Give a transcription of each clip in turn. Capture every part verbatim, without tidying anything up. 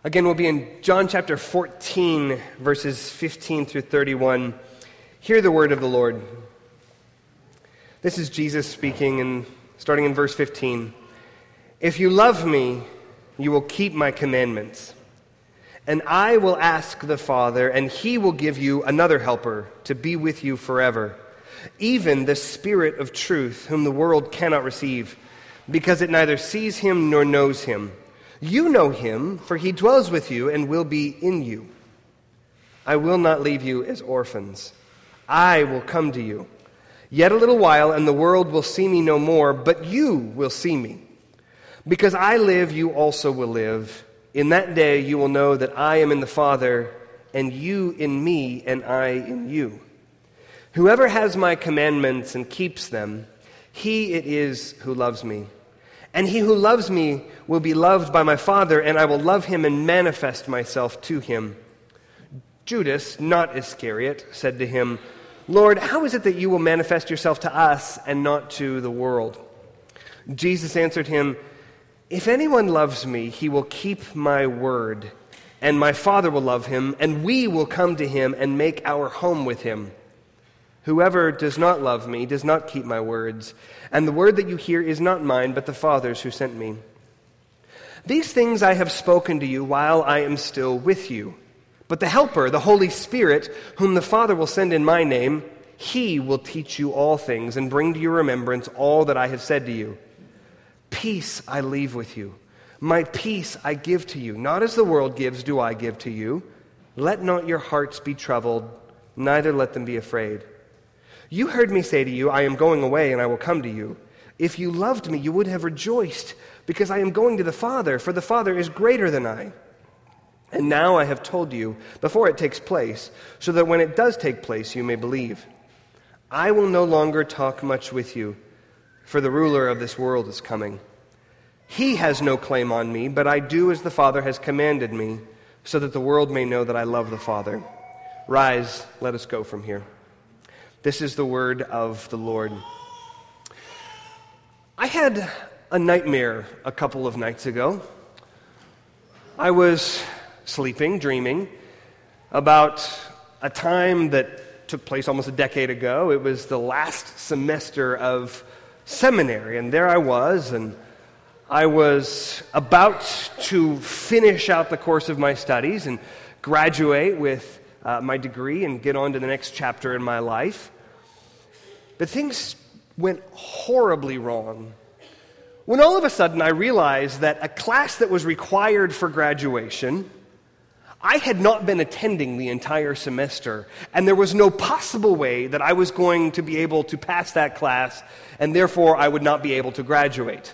Again, we'll be in John chapter fourteen, verses fifteen through thirty-one. Hear the word of the Lord. This is Jesus speaking, and starting in verse fifteen. If you love me, you will keep my commandments. And I will ask the Father, and he will give you another helper to be with you forever, even the Spirit of truth, whom the world cannot receive, because it neither sees him nor knows him. You know him, for he dwells with you and will be in you. I will not leave you as orphans. I will come to you. Yet a little while, and the world will see me no more, but you will see me. Because I live, you also will live. In that day you will know that I am in the Father, and you in me, and I in you. Whoever has my commandments and keeps them, he it is who loves me. And he who loves me will be loved by my Father, and I will love him and manifest myself to him. Judas, not Iscariot, said to him, Lord, how is it that you will manifest yourself to us and not to the world? Jesus answered him, If anyone loves me, he will keep my word, and my Father will love him, and we will come to him and make our home with him. Whoever does not love me does not keep my words, and the word that you hear is not mine, but the Father's who sent me. These things I have spoken to you while I am still with you. But the Helper, the Holy Spirit, whom the Father will send in my name, he will teach you all things and bring to your remembrance all that I have said to you. Peace I leave with you. My peace I give to you. Not as the world gives do I give to you. Let not your hearts be troubled, neither let them be afraid. You heard me say to you, I am going away and I will come to you. If you loved me, you would have rejoiced, because I am going to the Father, for the Father is greater than I. And now I have told you before it takes place, so that when it does take place, you may believe. I will no longer talk much with you, for the ruler of this world is coming. He has no claim on me, but I do as the Father has commanded me, so that the world may know that I love the Father. Rise, let us go from here. This is the word of the Lord. I had a nightmare a couple of nights ago. I was sleeping, dreaming, about a time that took place almost a decade ago. It was the last semester of seminary, and there I was, and I was about to finish out the course of my studies and graduate with uh, my degree and get on to the next chapter in my life. But things went horribly wrong when all of a sudden I realized that a class that was required for graduation, I had not been attending the entire semester, and there was no possible way that I was going to be able to pass that class, and therefore I would not be able to graduate.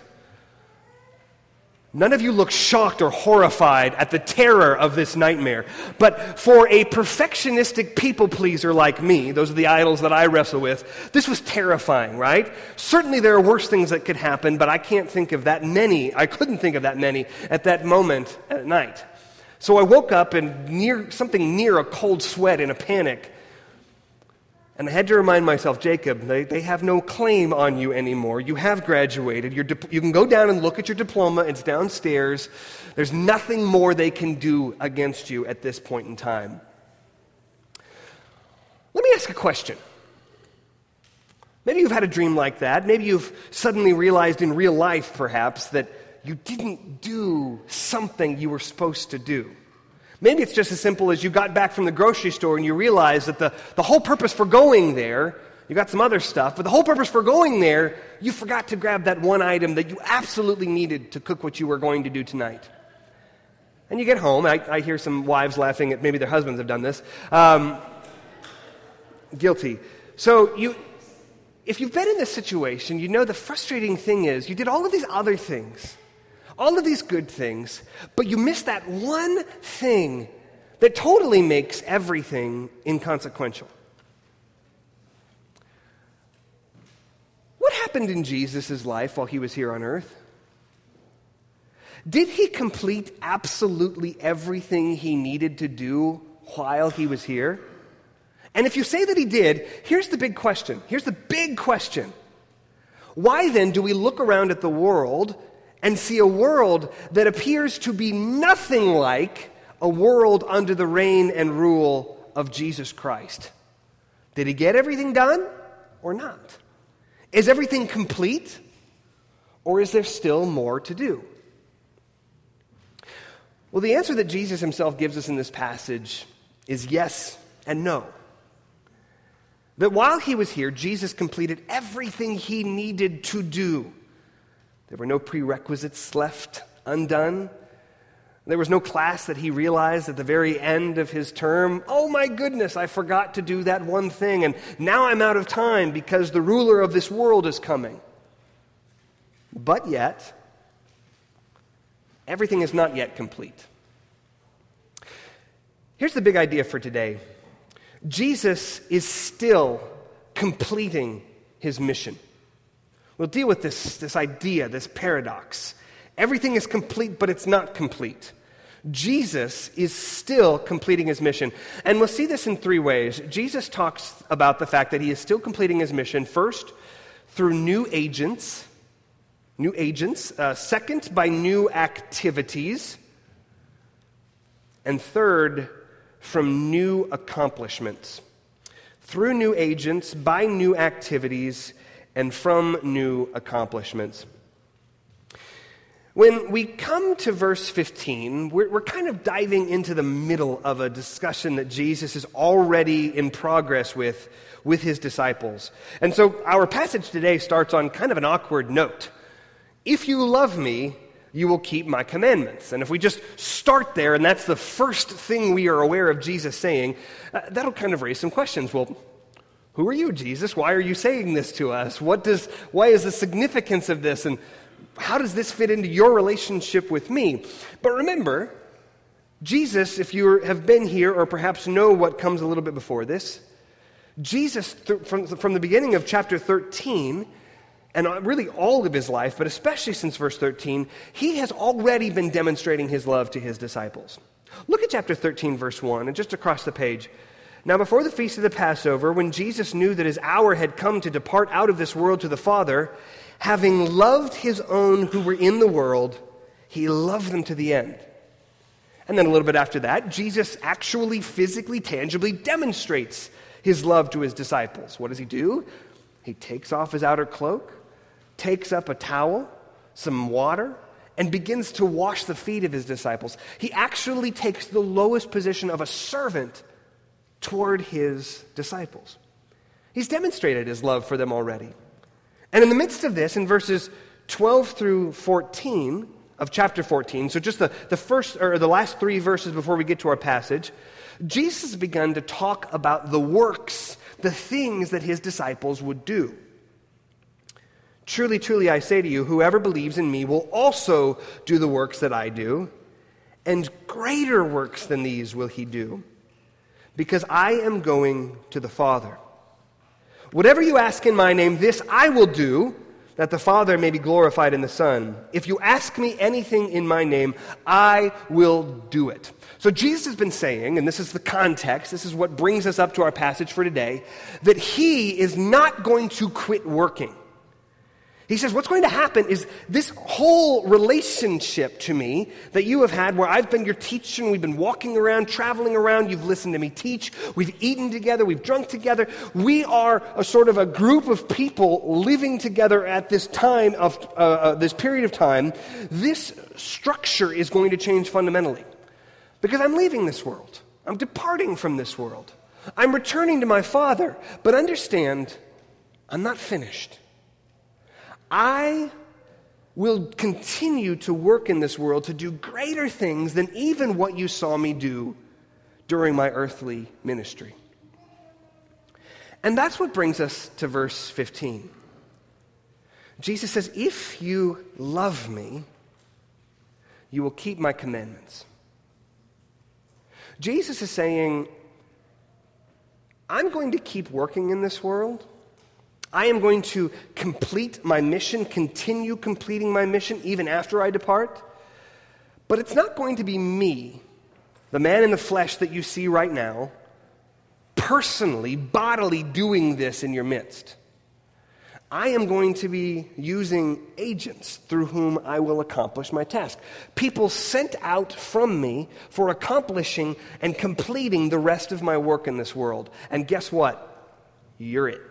None of you look shocked or horrified at the terror of this nightmare. But for a perfectionistic people pleaser like me, those are the idols that I wrestle with, this was terrifying, right? Certainly there are worse things that could happen, but I can't think of that many. I couldn't think of that many at that moment at night. So I woke up in near something near a cold sweat in a panic. And I had to remind myself, Jacob, they, they have no claim on you anymore. You have graduated. You're dip- you can go down and look at your diploma. It's downstairs. There's nothing more they can do against you at this point in time. Let me ask a question. Maybe you've had a dream like that. Maybe you've suddenly realized in real life, perhaps, that you didn't do something you were supposed to do. Maybe it's just as simple as you got back from the grocery store and you realized that the, the whole purpose for going there, you got some other stuff, but the whole purpose for going there, you forgot to grab that one item that you absolutely needed to cook what you were going to do tonight. And you get home, I, I hear some wives laughing at maybe their husbands have done this. Um, guilty. So you, if you've been in this situation, you know the frustrating thing is you did all of these other things, all of these good things, but you miss that one thing that totally makes everything inconsequential. What happened in Jesus' life while he was here on earth? Did he complete absolutely everything he needed to do while he was here? And if you say that he did, here's the big question. Here's the big question. Why then do we look around at the world and see a world that appears to be nothing like a world under the reign and rule of Jesus Christ. Did he get everything done or not? Is everything complete, or is there still more to do? Well, the answer that Jesus himself gives us in this passage is yes and no. That while he was here, Jesus completed everything he needed to do. There were no prerequisites left undone. There was no class that he realized at the very end of his term, oh my goodness, I forgot to do that one thing, and now I'm out of time because the ruler of this world is coming. But yet, everything is not yet complete. Here's the big idea for today. Jesus is still completing his mission. We'll deal with this, this idea, this paradox. Everything is complete, but it's not complete. Jesus is still completing his mission. And we'll see this in three ways. Jesus talks about the fact that he is still completing his mission, first, through new agents, new agents, uh, second, by new activities, and third, from new accomplishments. Through new agents, by new activities, and from new accomplishments. When we come to verse fifteen, we're, we're kind of diving into the middle of a discussion that Jesus is already in progress with, with his disciples. And so our passage today starts on kind of an awkward note. If you love me, you will keep my commandments. And if we just start there, and that's the first thing we are aware of Jesus saying, uh, that'll kind of raise some questions. Well, who are you, Jesus? Why are you saying this to us? What does, why is the significance of this? And how does this fit into your relationship with me? But remember, Jesus, if you have been here or perhaps know what comes a little bit before this, Jesus, th- from, from the beginning of chapter thirteen, and really all of his life, but especially since verse thirteen, he has already been demonstrating his love to his disciples. Look at chapter thirteen, verse one, and just across the page. Now before the feast of the Passover, when Jesus knew that his hour had come to depart out of this world to the Father, having loved his own who were in the world, he loved them to the end. And then a little bit after that, Jesus actually physically, tangibly demonstrates his love to his disciples. What does he do? He takes off his outer cloak, takes up a towel, some water, and begins to wash the feet of his disciples. He actually takes the lowest position of a servant toward his disciples. He's demonstrated his love for them already. And in the midst of this, in verses twelve through fourteen of chapter fourteen, so just the, the first or the last three verses before we get to our passage, Jesus has begun to talk about the works, the things that his disciples would do. Truly, truly, I say to you, whoever believes in me will also do the works that I do, and greater works than these will he do, because I am going to the Father. Whatever you ask in my name, this I will do, that the Father may be glorified in the Son. If you ask me anything in my name, I will do it. So Jesus has been saying, and this is the context, this is what brings us up to our passage for today, that he is not going to quit working. He says, what's going to happen is this whole relationship to me that you have had where I've been your teacher and we've been walking around, traveling around, you've listened to me teach, we've eaten together, we've drunk together. We are a sort of a group of people living together at this time of, uh, uh, this period of time. This structure is going to change fundamentally because I'm leaving this world. I'm departing from this world. I'm returning to my Father. But understand, I'm not finished. I will continue to work in this world to do greater things than even what you saw me do during my earthly ministry. And that's what brings us to verse fifteen. Jesus says, if you love me, you will keep my commandments. Jesus is saying, I'm going to keep working in this world. I am going to complete my mission, continue completing my mission even after I depart. But it's not going to be me, the man in the flesh that you see right now, personally, bodily doing this in your midst. I am going to be using agents through whom I will accomplish my task. People sent out from me for accomplishing and completing the rest of my work in this world. And guess what? You're it.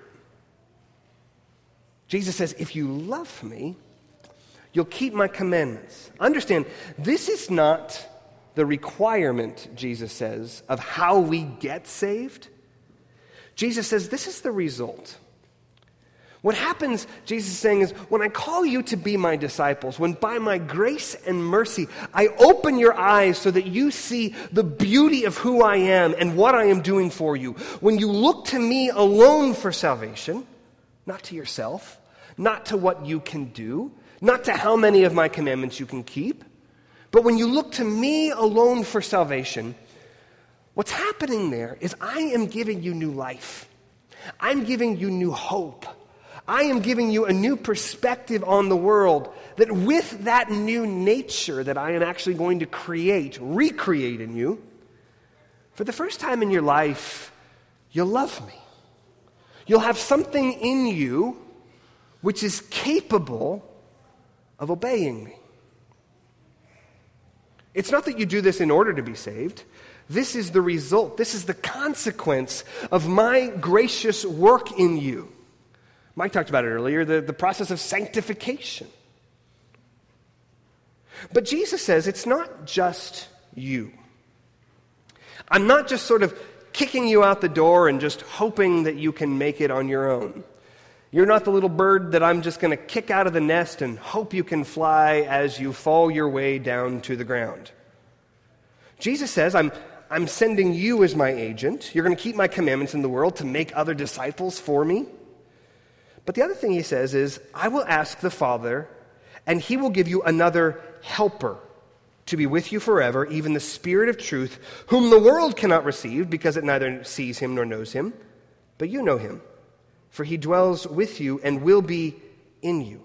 Jesus says, if you love me, you'll keep my commandments. Understand, this is not the requirement, Jesus says, of how we get saved. Jesus says, this is the result. What happens, Jesus is saying, is when I call you to be my disciples, when by my grace and mercy, I open your eyes so that you see the beauty of who I am and what I am doing for you. When you look to me alone for salvation, not to yourself, not to what you can do, not to how many of my commandments you can keep, but when you look to me alone for salvation, what's happening there is I am giving you new life. I'm giving you new hope. I am giving you a new perspective on the world, that with that new nature that I am actually going to create, recreate in you, for the first time in your life, you'll love me. You'll have something in you which is capable of obeying me. It's not that you do this in order to be saved. This is the result. This is the consequence of my gracious work in you. Mike talked about it earlier, the, the process of sanctification. But Jesus says it's not just you. I'm not just sort of kicking you out the door and just hoping that you can make it on your own. You're not the little bird that I'm just going to kick out of the nest and hope you can fly as you fall your way down to the ground. Jesus says, I'm, I'm sending you as my agent. You're going to keep my commandments in the world to make other disciples for me. But the other thing he says is, I will ask the Father, and he will give you another helper to be with you forever, even the Spirit of truth, whom the world cannot receive because it neither sees him nor knows him. But you know him, for he dwells with you and will be in you.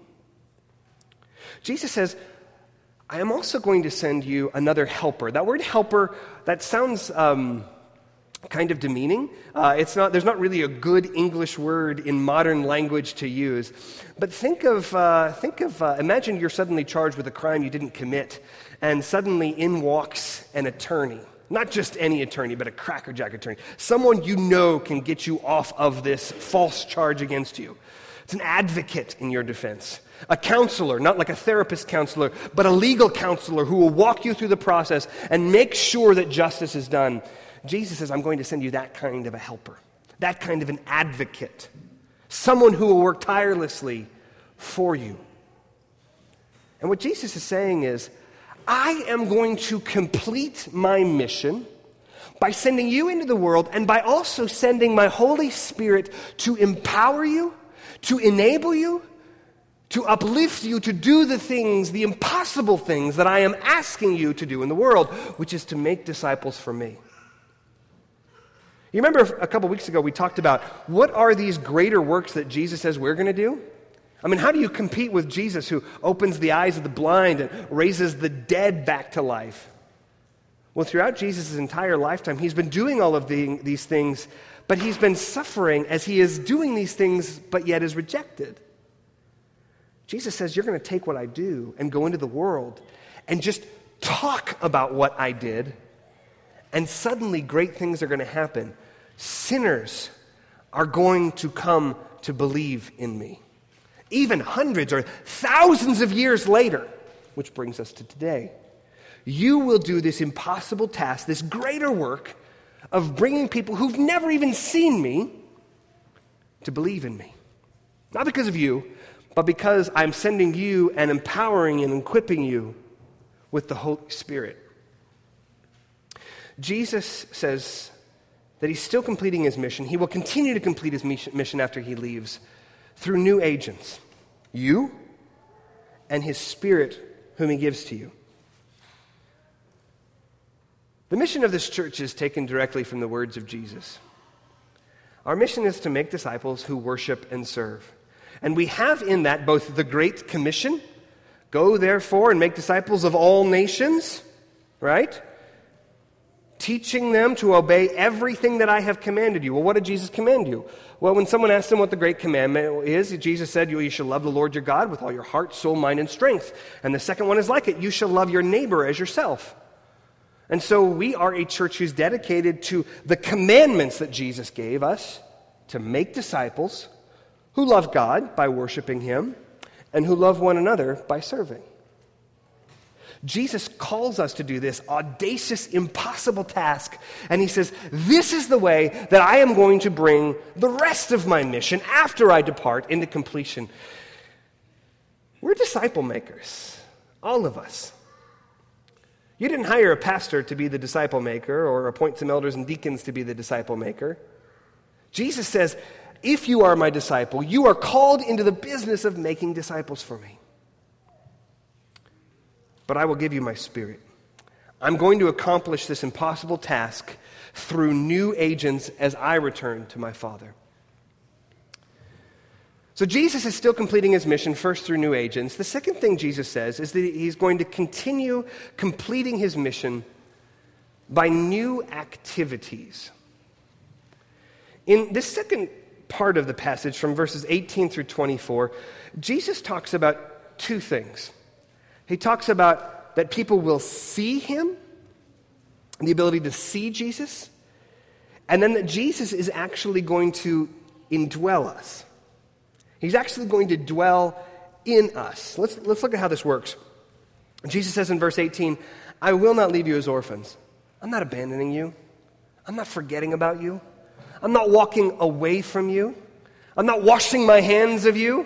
Jesus says, I am also going to send you another helper. That word helper, that sounds um, kind of demeaning. Uh, it's not. There's not really a good English word in modern language to use. But think of, uh, think of. Uh, imagine you're suddenly charged with a crime you didn't commit, and suddenly in walks an attorney. Not just any attorney, but a crackerjack attorney. Someone you know can get you off of this false charge against you. It's an advocate in your defense. A counselor, not like a therapist counselor, but a legal counselor who will walk you through the process and make sure that justice is done. Jesus says, I'm going to send you that kind of a helper, that kind of an advocate, someone who will work tirelessly for you. And what Jesus is saying is, I am going to complete my mission by sending you into the world and by also sending my Holy Spirit to empower you, to enable you, to uplift you to do the things, the impossible things that I am asking you to do in the world, which is to make disciples for me. You remember a couple weeks ago we talked about what are these greater works that Jesus says we're going to do? I mean, how do you compete with Jesus who opens the eyes of the blind and raises the dead back to life? Well, throughout Jesus' entire lifetime, he's been doing all of the, these things, but he's been suffering as he is doing these things, but yet is rejected. Jesus says, you're going to take what I do and go into the world and just talk about what I did, and suddenly great things are going to happen. Sinners are going to come to believe in me. Even hundreds or thousands of years later, which brings us to today, you will do this impossible task, this greater work of bringing people who've never even seen me to believe in me. Not because of you, but because I'm sending you and empowering and equipping you with the Holy Spirit. Jesus says that he's still completing his mission. He will continue to complete his mission after he leaves through new agents, you and his Spirit whom he gives to you. The mission of this church is taken directly from the words of Jesus. Our mission is to make disciples who worship and serve. And we have in that both the Great Commission, go therefore and make disciples of all nations, right? teaching them to obey everything that I have commanded you. Well, what did Jesus command you? Well, when someone asked him what the great commandment is, Jesus said, you shall love the Lord your God with all your heart, soul, mind, and strength. And the second one is like it, you shall love your neighbor as yourself. And so we are a church who's dedicated to the commandments that Jesus gave us to make disciples who love God by worshiping him and who love one another by serving. Jesus calls us to do this audacious, impossible task, and he says, this is the way that I am going to bring the rest of my mission after I depart into completion. We're disciple makers, all of us. You didn't hire a pastor to be the disciple maker or appoint some elders and deacons to be the disciple maker. Jesus says, if you are my disciple, you are called into the business of making disciples for me. But I will give you my Spirit. I'm going to accomplish this impossible task through new agents as I return to my Father. So Jesus is still completing his mission first through new agents. The second thing Jesus says is that he's going to continue completing his mission by new activities. In this second part of the passage from verses eighteen through twenty-four, Jesus talks about two things. He talks about that people will see him, the ability to see Jesus, and then that Jesus is actually going to indwell us. He's actually going to dwell in us. Let's, let's look at how this works. Jesus says in verse eighteen, I will not leave you as orphans. I'm not abandoning you. I'm not forgetting about you. I'm not walking away from you. I'm not washing my hands of you.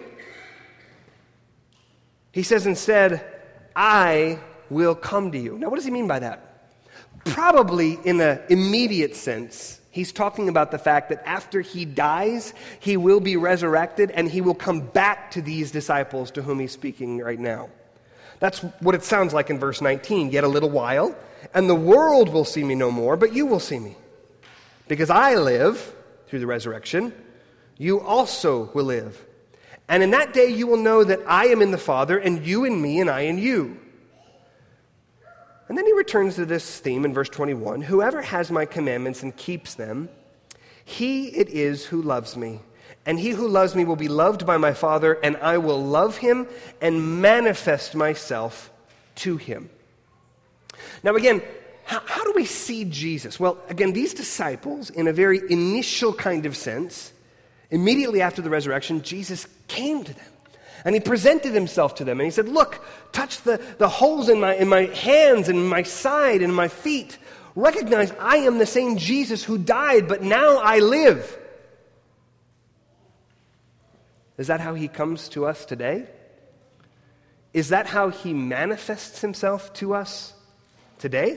He says instead, I will come to you. Now, what does he mean by that? Probably in an immediate sense, he's talking about the fact that after he dies, he will be resurrected and he will come back to these disciples to whom he's speaking right now. That's what it sounds like in verse nineteen. Yet a little while, and the world will see me no more, but you will see me. Because I live through the resurrection, you also will live. And in that day you will know that I am in the Father, and you in me, and I in you. And then he returns to this theme in verse twenty-one. Whoever has my commandments and keeps them, he it is who loves me. And he who loves me will be loved by my Father, and I will love him and manifest myself to him. Now again, how, how do we see Jesus? Well, again, these disciples, in a very initial kind of sense, immediately after the resurrection, Jesus came to them. And he presented himself to them. And he said, look, touch the, the holes in my, in my hands and my side and my feet. Recognize I am the same Jesus who died, but now I live. Is that how he comes to us today? Is that how he manifests himself to us today?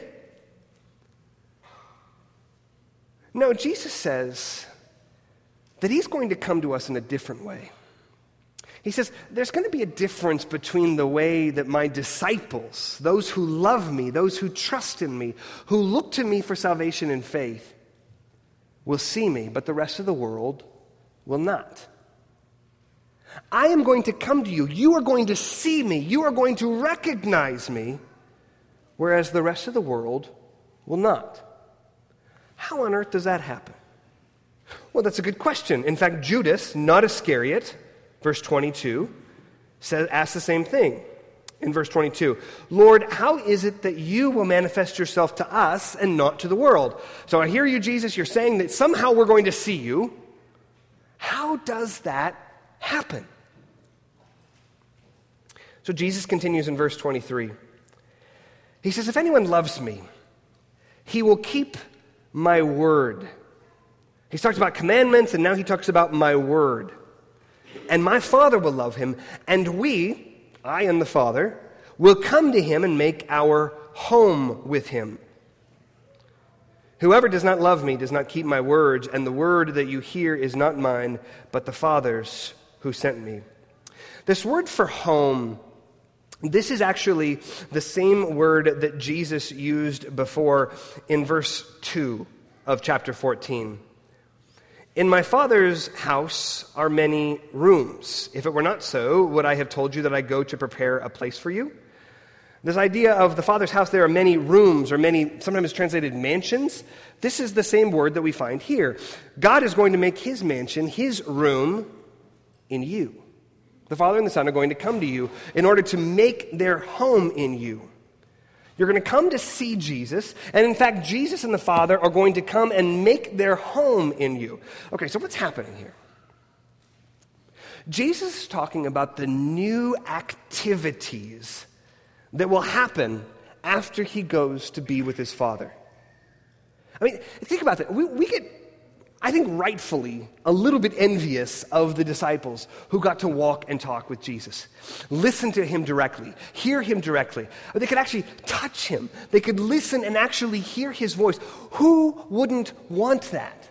No, Jesus says that he's going to come to us in a different way. He says, there's going to be a difference between the way that my disciples, those who love me, those who trust in me, who look to me for salvation and faith, will see me, but the rest of the world will not. I am going to come to you. You are going to see me. You are going to recognize me, whereas the rest of the world will not. How on earth does that happen? Well, that's a good question. In fact, Judas, not Iscariot, verse twenty-two, says, asks the same thing. In verse twenty-two, Lord, how is it that you will manifest yourself to us and not to the world? So I hear you, Jesus, you're saying that somehow we're going to see you. How does that happen? So Jesus continues in verse twenty-three. He says, if anyone loves me, he will keep my word. He's talked about commandments, and now he talks about my word. And my Father will love him, and we, I and the Father, will come to him and make our home with him. Whoever does not love me does not keep my words, and the word that you hear is not mine, but the Father's who sent me. This word for home, this is actually the same word that Jesus used before in verse two of chapter fourteen. In my Father's house are many rooms. If it were not so, would I have told you that I go to prepare a place for you? This idea of the Father's house, there are many rooms, or many, sometimes translated mansions. This is the same word that we find here. God is going to make his mansion, his room, in you. The Father and the Son are going to come to you in order to make their home in you. You're going to come to see Jesus, and in fact, Jesus and the Father are going to come and make their home in you. Okay, so what's happening here? Jesus is talking about the new activities that will happen after he goes to be with his Father. I mean, think about that. We, we get, I think rightfully, a little bit envious of the disciples who got to walk and talk with Jesus. Listen to him directly, hear him directly. Or they could actually touch him. They could listen and actually hear his voice. Who wouldn't want that?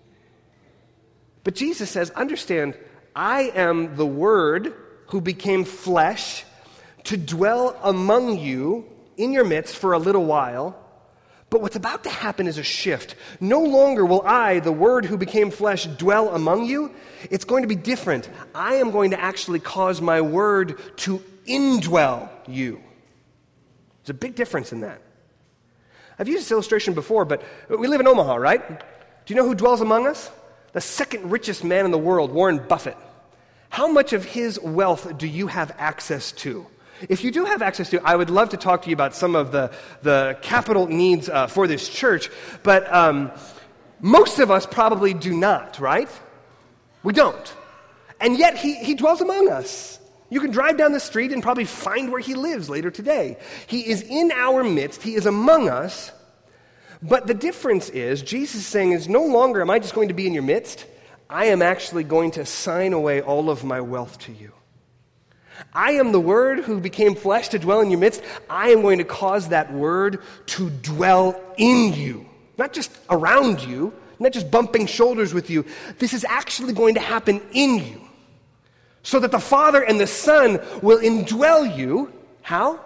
But Jesus says, understand, I am the Word who became flesh to dwell among you in your midst for a little while. But what's about to happen is a shift. No longer will I, the Word who became flesh, dwell among you. It's going to be different. I am going to actually cause my Word to indwell you. There's a big difference in that. I've used this illustration before, but we live in Omaha, right? Do you know who dwells among us? The second richest man in the world, Warren Buffett. How much of his wealth do you have access to? If you do have access to, I would love to talk to you about some of the, the capital needs uh, for this church, but um, most of us probably do not, right? We don't. And yet he, he dwells among us. You can drive down the street and probably find where he lives later today. He is in our midst. He is among us. But the difference is, Jesus is saying, is no longer am I just going to be in your midst. I am actually going to sign away all of my wealth to you. I am the Word who became flesh to dwell in your midst. I am going to cause that Word to dwell in you. Not just around you, not just bumping shoulders with you. This is actually going to happen in you. So that the Father and the Son will indwell you. How?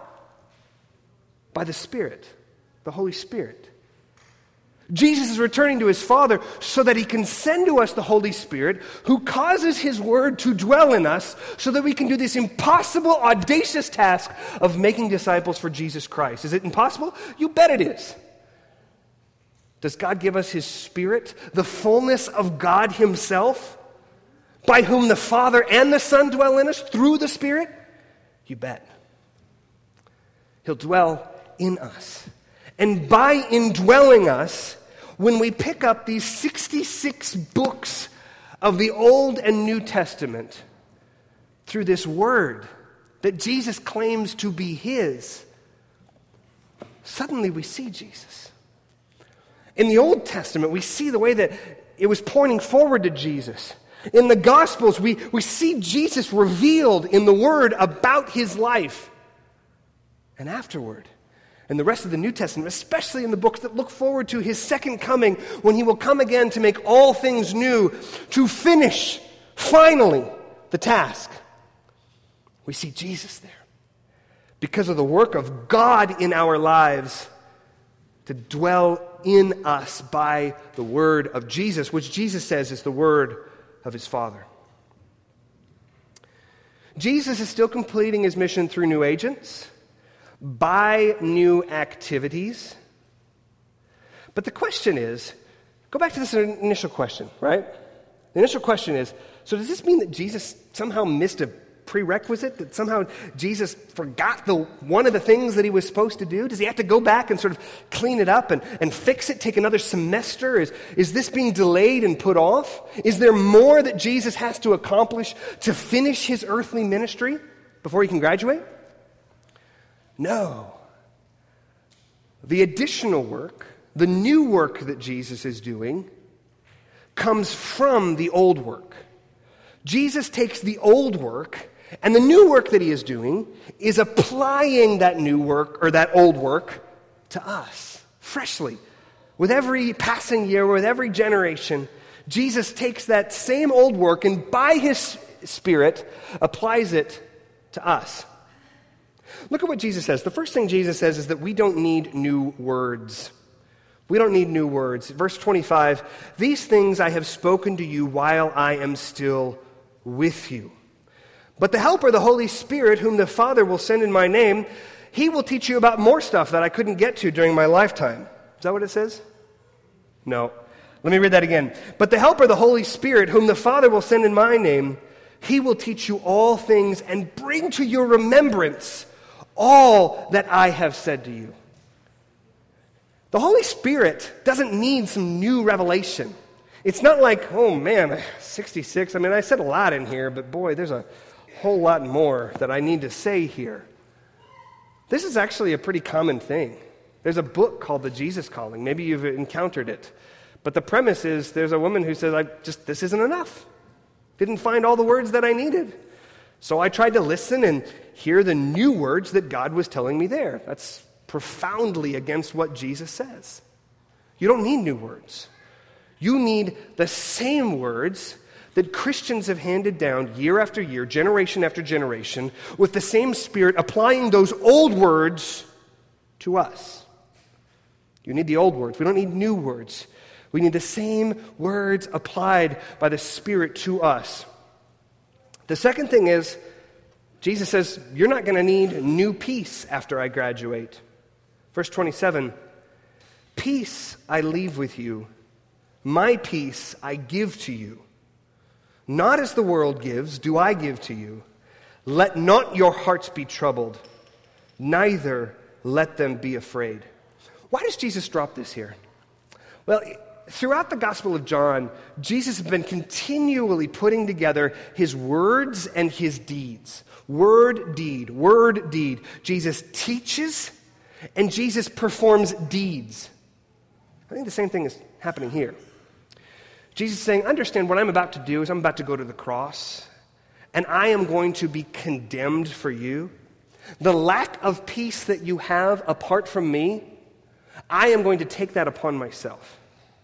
By the Spirit, the Holy Spirit. Jesus is returning to his Father so that he can send to us the Holy Spirit who causes his Word to dwell in us so that we can do this impossible, audacious task of making disciples for Jesus Christ. Is it impossible? You bet it is. Does God give us his Spirit, the fullness of God himself, by whom the Father and the Son dwell in us through the Spirit? You bet. He'll dwell in us. And by indwelling us, when we pick up these sixty-six books of the Old and New Testament through this Word that Jesus claims to be his, suddenly we see Jesus. In the Old Testament, we see the way that it was pointing forward to Jesus. In the Gospels, we, we see Jesus revealed in the Word about his life. And afterward, in the rest of the New Testament, especially in the books that look forward to his second coming, when he will come again to make all things new, to finish, finally, the task. We see Jesus there. Because of the work of God in our lives, to dwell in us by the Word of Jesus, which Jesus says is the Word of his Father. Jesus is still completing his mission through new agents, by new activities. But the question is, go back to this initial question, right? The initial question is, so does this mean that Jesus somehow missed a prerequisite? That somehow Jesus forgot the one of the things that he was supposed to do? Does he have to go back and sort of clean it up and, and fix it, take another semester? Is, is this being delayed and put off? Is there more that Jesus has to accomplish to finish his earthly ministry before he can graduate? No. The additional work, the new work that Jesus is doing, comes from the old work. Jesus takes the old work, and the new work that he is doing is applying that new work, or that old work, to us, freshly. With every passing year, with every generation, Jesus takes that same old work and by his Spirit applies it to us. Look at what Jesus says. The first thing Jesus says is that we don't need new words. We don't need new words. Verse twenty-five, these things I have spoken to you while I am still with you. But the Helper, the Holy Spirit, whom the Father will send in my name, He will teach you about more stuff that I couldn't get to during my lifetime. Is that what it says? No. Let me read that again. But the Helper, the Holy Spirit, whom the Father will send in my name, he will teach you all things and bring to your remembrance all that I have said to you. The Holy Spirit doesn't need some new revelation. It's not like, oh man, sixty-six. I mean, I said a lot in here, but boy, there's a whole lot more that I need to say here. This is actually a pretty common thing. There's a book called The Jesus Calling. Maybe you've encountered it. But the premise is there's a woman who says, I just, this isn't enough. Didn't find all the words that I needed. So I tried to listen and hear the new words that God was telling me there. That's profoundly against what Jesus says. You don't need new words. You need the same words that Christians have handed down year after year, generation after generation, with the same Spirit applying those old words to us. You need the old words. We don't need new words. We need the same words applied by the Spirit to us. The second thing is, Jesus says, you're not going to need new peace after I graduate. Verse twenty-seven, peace I leave with you, my peace I give to you. Not as the world gives, do I give to you. Let not your hearts be troubled, neither let them be afraid. Why does Jesus drop this here? Well, throughout the Gospel of John, Jesus has been continually putting together his words and his deeds. Word, deed, word, deed. Jesus teaches and Jesus performs deeds. I think the same thing is happening here. Jesus is saying, understand what I'm about to do is I'm about to go to the cross, and I am going to be condemned for you. The lack of peace that you have apart from me, I am going to take that upon myself.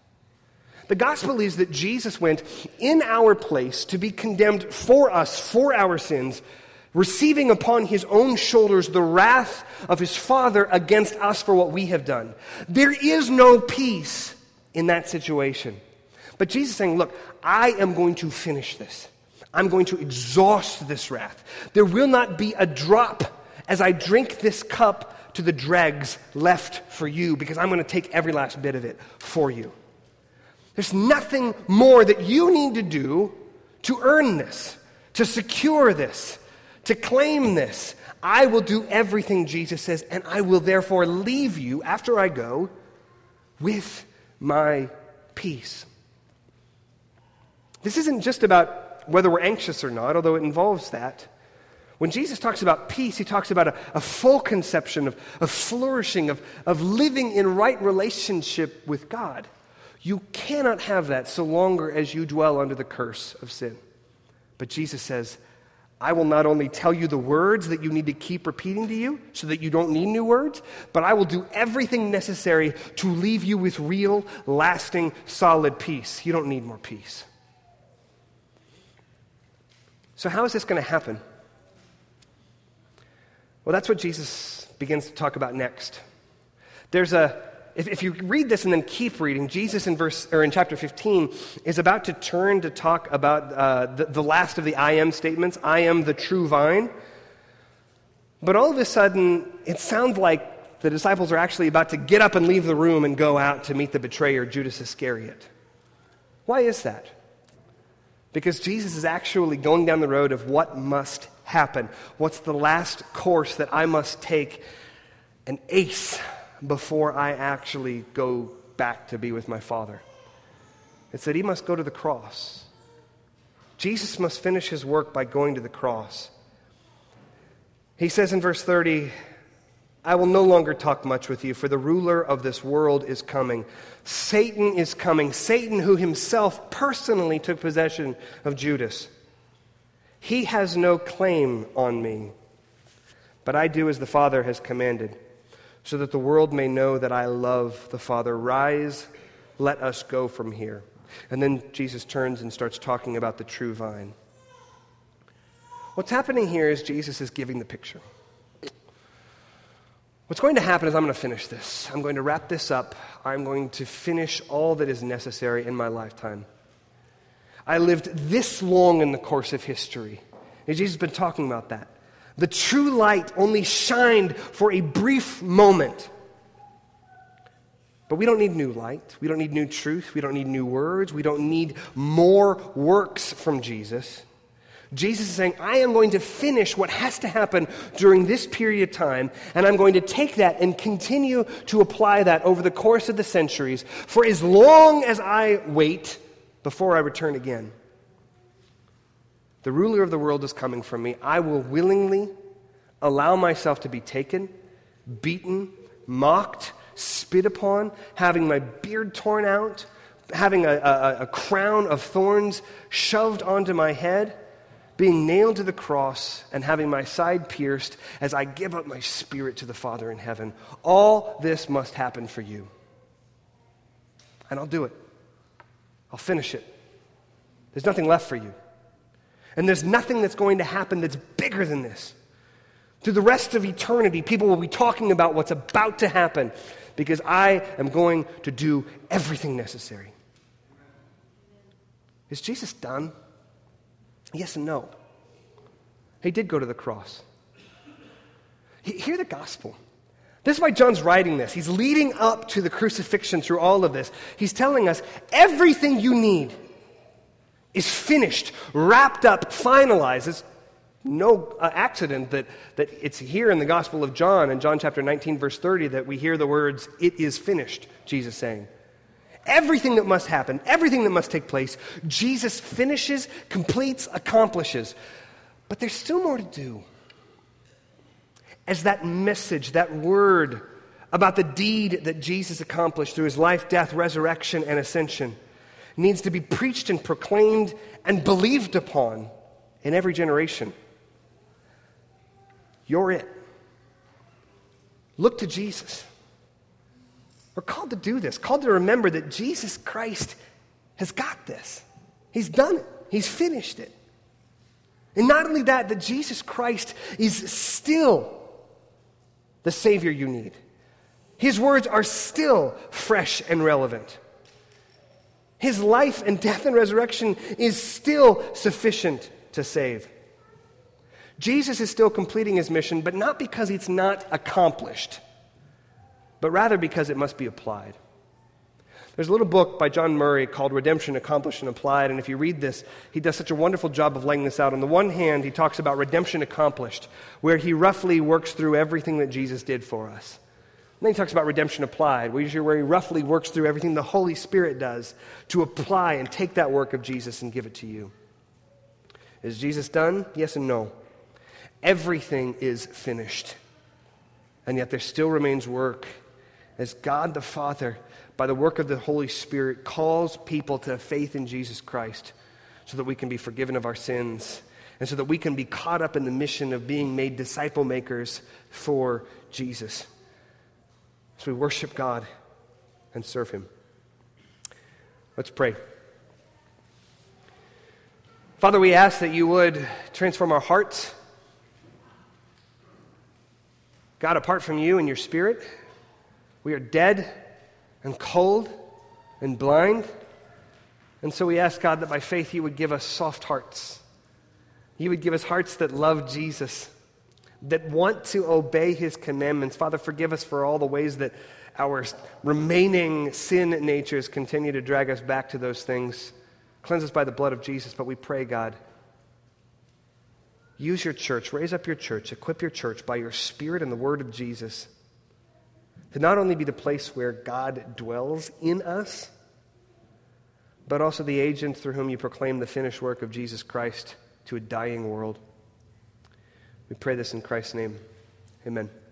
The gospel is that Jesus went in our place to be condemned for us, for our sins, receiving upon his own shoulders the wrath of his Father against us for what we have done. There is no peace in that situation. But Jesus is saying, look, I am going to finish this. I'm going to exhaust this wrath. There will not be a drop as I drink this cup to the dregs left for you, because I'm going to take every last bit of it for you. There's nothing more that you need to do to earn this, to secure this, to claim this. I will do everything, Jesus says, and I will therefore leave you, after I go, with my peace. This isn't just about whether we're anxious or not, although it involves that. When Jesus talks about peace, he talks about a, a full conception of, of flourishing, of, of living in right relationship with God. You cannot have that so longer as you dwell under the curse of sin. But Jesus says, I will not only tell you the words that you need to keep repeating to you so that you don't need new words, but I will do everything necessary to leave you with real, lasting, solid peace. You don't need more peace. So how is this going to happen? Well, that's what Jesus begins to talk about next. There's a If, if you read this and then keep reading, Jesus in verse or in chapter fifteen is about to turn to talk about uh, the, the last of the I am statements. I am the true vine. But all of a sudden, it sounds like the disciples are actually about to get up and leave the room and go out to meet the betrayer, Judas Iscariot. Why is that? Because Jesus is actually going down the road of what must happen. What's the last course that I must take, an ace, before I actually go back to be with my Father? It's that he must go to the cross. Jesus must finish his work by going to the cross. He says in verse thirty, I will no longer talk much with you, for the ruler of this world is coming. Satan is coming. Satan, who himself personally took possession of Judas. He has no claim on me, but I do as the Father has commanded, so that the world may know that I love the Father. Rise, let us go from here. And then Jesus turns and starts talking about the true vine. What's happening here is Jesus is giving the picture. What's going to happen is I'm going to finish this. I'm going to wrap this up. I'm going to finish all that is necessary in my lifetime. I lived this long in the course of history. And Jesus has been talking about that. The true light only shined for a brief moment. But we don't need new light. We don't need new truth. We don't need new words. We don't need more works from Jesus. Jesus is saying, I am going to finish what has to happen during this period of time, and I'm going to take that and continue to apply that over the course of the centuries for as long as I wait before I return again. The ruler of the world is coming from me. I will willingly allow myself to be taken, beaten, mocked, spit upon, having my beard torn out, having a, a, a crown of thorns shoved onto my head, being nailed to the cross, and having my side pierced as I give up my spirit to the Father in heaven. All this must happen for you. And I'll do it. I'll finish it. There's nothing left for you. And there's nothing that's going to happen that's bigger than this. Through the rest of eternity, people will be talking about what's about to happen because I am going to do everything necessary. Is Jesus done? Yes and no. He did go to the cross. Hear the gospel. This is why John's writing this. He's leading up to the crucifixion through all of this. He's telling us everything you need is finished, wrapped up, finalized. It's no uh, accident that, that it's here in the Gospel of John, in John chapter nineteen, verse thirty, that we hear the words, "It is finished," Jesus saying. Everything that must happen, everything that must take place, Jesus finishes, completes, accomplishes. But there's still more to do. As that message, that word about the deed that Jesus accomplished through his life, death, resurrection, and ascension needs to be preached and proclaimed and believed upon in every generation. You're it. Look to Jesus. We're called to do this, called to remember that Jesus Christ has got this. He's done it. He's finished it. And not only that, that Jesus Christ is still the Savior you need. His words are still fresh and relevant. His life and death and resurrection is still sufficient to save. Jesus is still completing his mission, but not because it's not accomplished, but rather because it must be applied. There's a little book by John Murray called Redemption Accomplished and Applied, and if you read this, he does such a wonderful job of laying this out. On the one hand, he talks about redemption accomplished, where he roughly works through everything that Jesus did for us. And then he talks about redemption applied, where he roughly works through everything the Holy Spirit does to apply and take that work of Jesus and give it to you. Is Jesus done? Yes and no. Everything is finished. And yet there still remains work as God the Father, by the work of the Holy Spirit, calls people to faith in Jesus Christ so that we can be forgiven of our sins and so that we can be caught up in the mission of being made disciple makers for Jesus. So we worship God and serve him. Let's pray. Father, we ask that you would transform our hearts. God, apart from you and your Spirit, we are dead and cold and blind. And so we ask, God, that by faith you would give us soft hearts. You would give us hearts that love Jesus, that want to obey his commandments. Father, forgive us for all the ways that our remaining sin natures continue to drag us back to those things. Cleanse us by the blood of Jesus, but we pray, God, use your church, raise up your church, equip your church by your Spirit and the word of Jesus to not only be the place where God dwells in us, but also the agent through whom you proclaim the finished work of Jesus Christ to a dying world. We pray this in Christ's name. Amen.